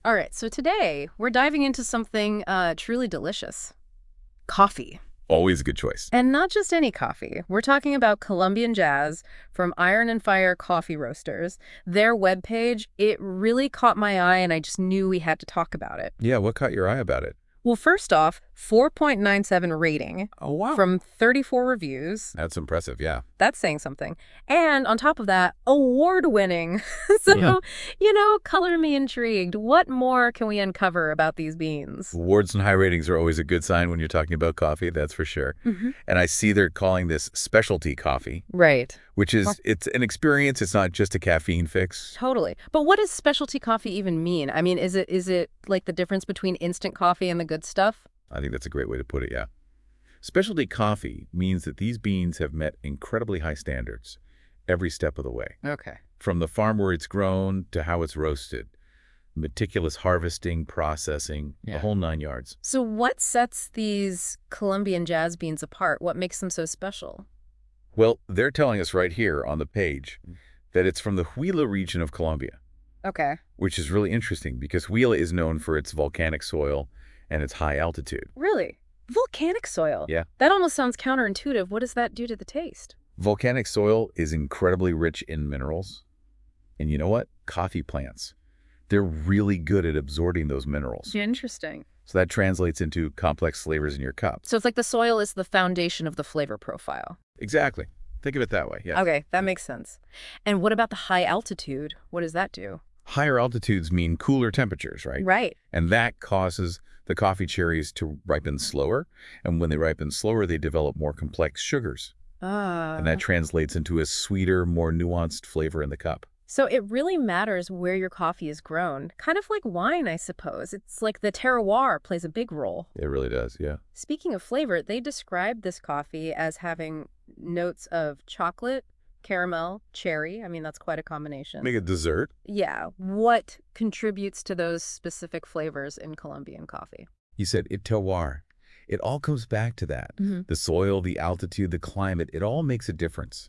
All right, so today we're diving into something truly delicious. Coffee. Always a good choice. And not just any coffee. We're talking about Colombian Jazz from Iron and Fire Coffee Roasters. Their webpage, it really caught my eye and I just knew we had to talk about it. Yeah, what caught your eye about it? Well, first off, 4.97 rating Oh, wow. from 34 reviews. That's impressive, yeah. That's saying something. And on top of that, award-winning. So, Yeah. color me intrigued. What more can we uncover about these beans? Awards and high ratings are always a good sign when you're talking about coffee, that's for sure. And I see they're calling this specialty coffee, Right. which is, it's an experience. It's not just a caffeine fix. Totally. But what does specialty coffee even mean? I mean, is it like the difference between instant coffee and the good stuff? I think that's a great way to put it, yeah. Specialty coffee means that these beans have met incredibly high standards every step of the way. Okay. From the farm where it's grown to how it's roasted. Meticulous harvesting, processing, the whole 9 yards. So what sets these Colombian Jazz beans apart? What makes them so special? Well, they're telling us right here on the page that it's from the Huila region of Colombia, Okay. which is really interesting because Huila is known for its volcanic soil and its high altitude. Really? Volcanic soil? Yeah. That almost sounds counterintuitive. What does that do to the taste? Volcanic soil is incredibly rich in minerals. And you know what? Coffee plants, they're really good at absorbing those minerals. Interesting. So that translates into complex flavors in your cup. So it's like the soil is the foundation of the flavor profile. Exactly. Think of it that way, yeah. Okay, that makes sense. And what about the high altitude? What does that do? Higher altitudes mean cooler temperatures, right? Right. And that causes the coffee cherries to ripen slower. And when they ripen slower, they develop more complex sugars. And that translates into a sweeter, more nuanced flavor in the cup. So it really matters where your coffee is grown. Kind of like wine, I suppose. It's like the terroir plays a big role. It really does, yeah. Speaking of flavor, they described this coffee as having notes of chocolate, caramel, cherry. I mean, that's quite a combination. Make a dessert. Yeah. What contributes to those specific flavors in Colombian coffee? You said it terroir. It all comes back to that. The soil, the altitude, the climate, it all makes a difference.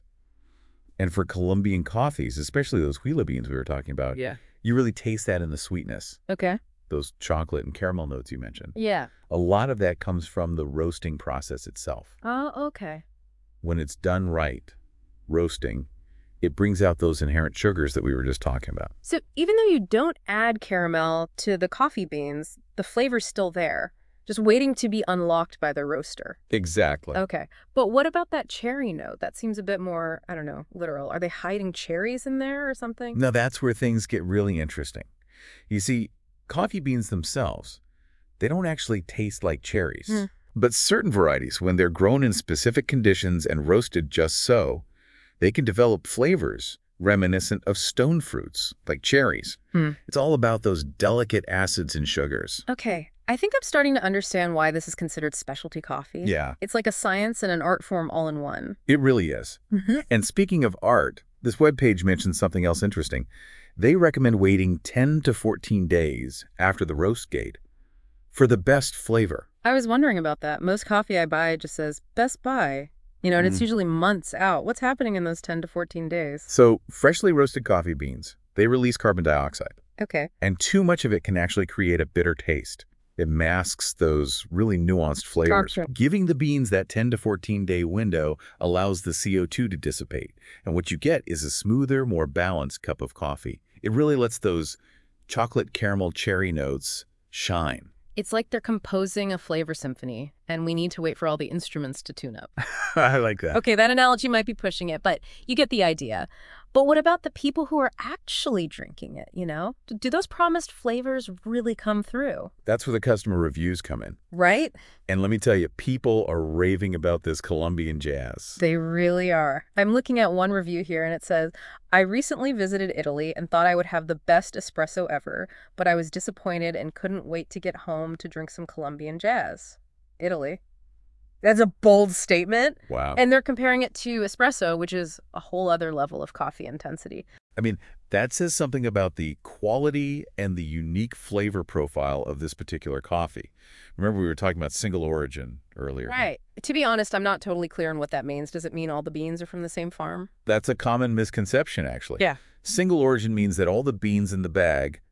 And for Colombian coffees, especially those Huila beans we were talking about, you really taste that in the sweetness, Okay. those chocolate and caramel notes you mentioned. Yeah. A lot of that comes from the roasting process itself. Oh, okay. When it's done right, roasting, it brings out those inherent sugars that we were just talking about. So even though you don't add caramel to the coffee beans, the flavor's still there, just waiting to be unlocked by the roaster. Exactly. Okay. But what about that cherry note? That seems a bit more, I don't know, literal. Are they hiding cherries in there or something? Now that's where things get really interesting. You see, coffee beans themselves, they don't actually taste like cherries. But certain varieties, when they're grown in specific conditions and roasted just so, they can develop flavors reminiscent of stone fruits, like cherries. It's all about those delicate acids and sugars. Okay. I think I'm starting to understand why this is considered specialty coffee. Yeah, It's like a science and an art form all in one. it really is. And speaking of art, this webpage mentions something else interesting. They recommend waiting 10 to 14 days after the roast gate for the best flavor. I was wondering about that. Most coffee I buy just says Best Buy, and it's usually months out. What's happening in those 10 to 14 days? So freshly roasted coffee beans, they release carbon dioxide. Okay. And too much of it can actually create a bitter taste. It masks those really nuanced flavors. Gotcha. Giving the beans that 10 to 14-day window allows the CO2 to dissipate. And what you get is a smoother, more balanced cup of coffee. It really lets those chocolate caramel cherry notes shine. It's like they're composing a flavor symphony, and we need to wait for all the instruments to tune up. I like that. Okay, that analogy might be pushing it, but you get the idea. But what about the people who are actually drinking it, Do those promised flavors really come through? That's where the customer reviews come in. Right? And let me tell you, people are raving about this Colombian Jazz. They really are. I'm looking at one review here, and it says, I recently visited Italy and thought I would have the best espresso ever, but I was disappointed and couldn't wait to get home to drink some Colombian Jazz. Italy. That's a bold statement. Wow. And they're comparing it to espresso, which is a whole other level of coffee intensity. I mean, that says something about the quality and the unique flavor profile of this particular coffee. Remember, we were talking about single origin earlier. Right. To be honest, I'm not totally clear on what that means. Does it mean all the beans are from the same farm? That's a common misconception, actually. Yeah. Single origin means that all the beans in the bag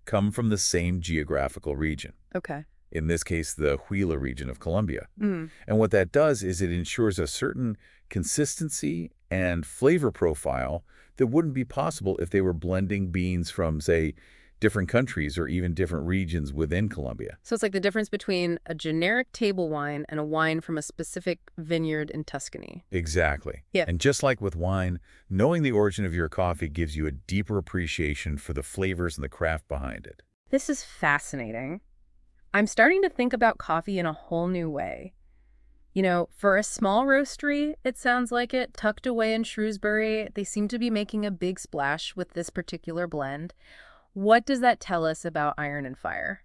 come from the same geographical region. Okay. In this case, the Huila region of Colombia. Mm. And what that does is it ensures a certain consistency and flavor profile that wouldn't be possible if they were blending beans from, say, different countries or even different regions within Colombia. So it's like the difference between a generic table wine and a wine from a specific vineyard in Tuscany. Exactly. Yeah. And just like with wine, knowing the origin of your coffee gives you a deeper appreciation for the flavors and the craft behind it. This is fascinating. I'm starting to think about coffee in a whole new way. You know, for a small roastery, it sounds like it, tucked away in Shrewsbury, they seem to be making a big splash with this particular blend. What does that tell us about Iron and Fire?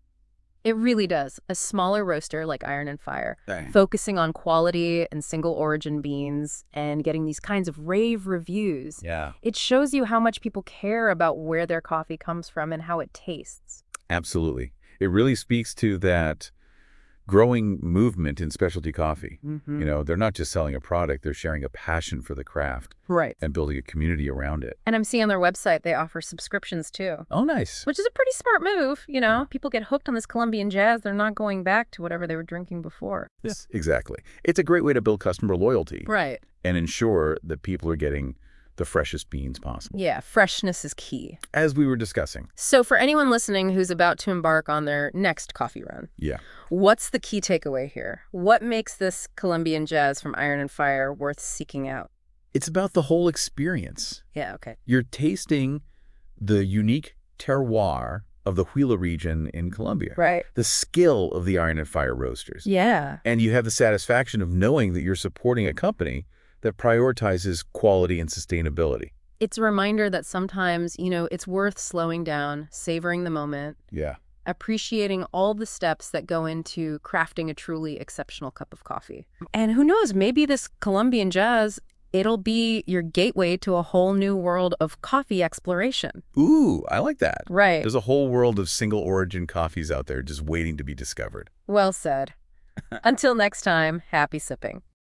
It really does. A smaller roaster like Iron and Fire, focusing on quality and single origin beans and getting these kinds of rave reviews. Yeah. It shows you how much people care about where their coffee comes from and how it tastes. Absolutely. It really speaks to that growing movement in specialty coffee. Mm-hmm. You know, they're not just selling a product, they're sharing a passion for the craft Right. and building a community around it. And I'm seeing on their website they offer subscriptions too, Oh, nice. which is a pretty smart move. You know, people get hooked on this Colombian jazz. They're not going back to whatever they were drinking before. Yes, exactly. It's a great way to build customer loyalty Right. and ensure that people are getting the freshest beans possible, Yeah, freshness is key. as we were discussing. So for anyone listening who's about to embark on their next coffee run, Yeah. what's the key takeaway here? What makes this Colombian jazz from Iron and Fire worth seeking out? It's about the whole experience. Yeah, okay. You're tasting the unique terroir of the Huila region in Colombia, Right. the skill of the Iron and Fire roasters. Yeah. And you have the satisfaction of knowing that you're supporting a company that prioritizes quality and sustainability. It's a reminder that sometimes, you know, it's worth slowing down, savoring the moment, Yeah. appreciating all the steps that go into crafting a truly exceptional cup of coffee. And who knows, maybe this Colombian jazz, it'll be your gateway to a whole new world of coffee exploration. Ooh, I like that. Right. There's a whole world of single origin coffees out there just waiting to be discovered. Well said. Until next time, happy sipping.